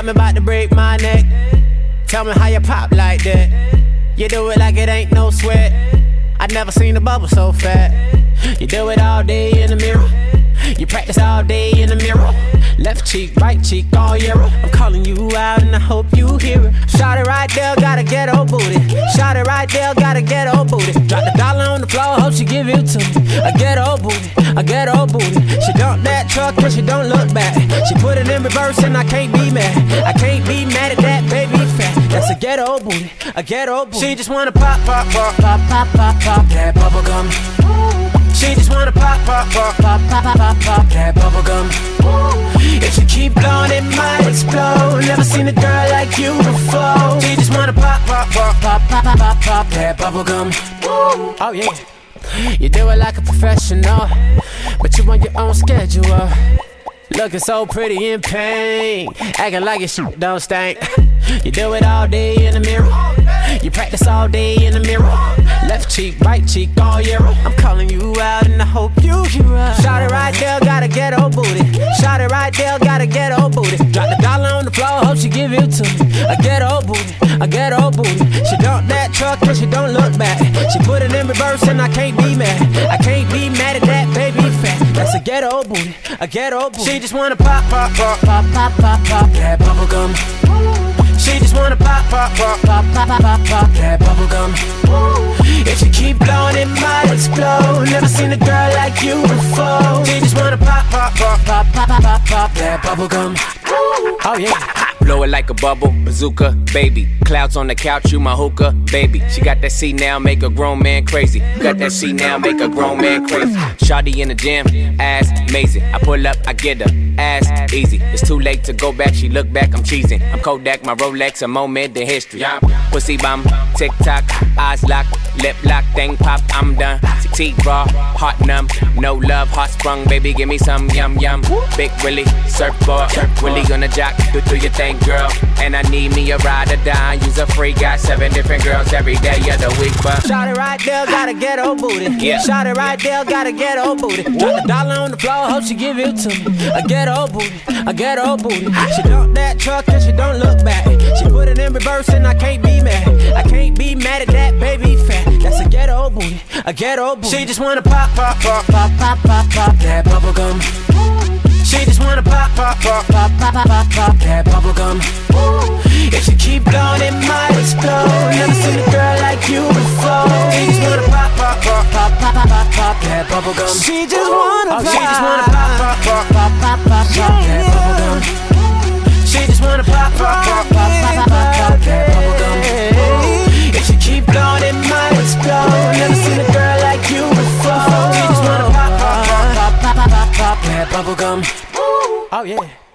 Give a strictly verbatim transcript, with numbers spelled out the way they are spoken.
me about to break my neck. Tell me how you pop like that. You do it like it ain't no sweat. I never seen a bubble so fat. You do it all day in the mirror. You practice all day in the mirror. Left cheek, right cheek, all year. I'm calling you out and I hope you hear it. Shot it right there, got a ghetto booty. Shot it right there, got a ghetto booty. Drop the dollar on the floor, hope she give it to me. A ghetto booty, a ghetto booty. She dumped that truck and she don't look back. She put it in reverse and I can't be mad. I can't be mad at that baby fat. That's a ghetto booty, a ghetto booty. She just wanna pop, pop, pop, pop, pop, pop, pop that bubble gum. She just wanna pop, pop, pop, pop, pop, pop, pop, pop that bubble gum. If you keep blowing, it might explode. Never seen a girl like you before. She just wanna pop, pop, pop, pop, pop, pop, pop, pop that bubble gum. Oh yeah, you do it like a professional, but you on your own schedule. Looking so pretty in pain, acting like your shit don't stink. You do it all day in the mirror. You practice all day in the mirror. Left cheek, right cheek, all year. I'm calling you out and I hope you hear us. Shot it right there, got a ghetto booty. Shot it right there, got a ghetto booty. Drop the dollar on the floor, hope she give it to me. A ghetto booty, a ghetto booty. She dumped that truck and she don't look back. She put it in reverse and I can't be mad. I can't be mad at that baby fat. That's a ghetto booty, a ghetto booty. She just wanna pop, pop, pop, pop, pop, pop, pop that bubble gum. She just wanna pop, pop, pop, pop, pop, pop, pop, pop that bubble gum. If you keep blowing, it might explode. Never seen a girl like you before. She just wanna pop, pop, pop, pop, pop, pop, pop, pop that bubble gum. Oh yeah. Blow it like a bubble, bazooka, baby. Clouds on the couch, you my hookah, baby. She got that C now, make a grown man crazy. Got that C now, make a grown man crazy. Shawty in the gym, ass amazing. I pull up, I get her, ass easy. It's too late to go back, she look back, I'm cheesing. I'm Kodak, my Rolex, a moment in history. Pussy bomb, tick tock, eyes locked, lip lock, thing pop, I'm done. Teeth raw, heart numb, no love, heart sprung, baby, give me some yum yum. Big Willie, surfboard, Willie gonna jock, do, do your thing, girl. And I need me a ride or die, use a free, got seven different girls every day of the week, but shot it right there, got a ghetto booty. Yeah. Shot it right there, got a ghetto booty. Drop the dollar on the floor, hope she give it to me. A ghetto booty, a ghetto booty. She dumped that truck and she don't look back. She put it in reverse and I can't be mad. I can't be mad at that baby fat. That's a ghetto booty, a ghetto booty. She just wanna pop, pop, pop, pop, pop, pop, pop that bubble gum. She just wanna pop, pop, pop, pop, pop, pop, pop, pop that bubble gum. If you keep blowing, it might explode. Never seen a girl like you before. She just wanna pop, pop, pop, pop, pop, pop, pop, pop that bubble gum. She just wanna, oh, pop, she just wanna pop, pop, pop, pop, pop, pop, pop that bubble gum. She just wanna pop, pop, pop, pop, pop, pop, pop that bubble gum. If you keep blowing, it might explode. Never seen a girl like you before. She just wanna pop, pop, pop, pop, pop, pop, pop that bubble gum. Oh yeah.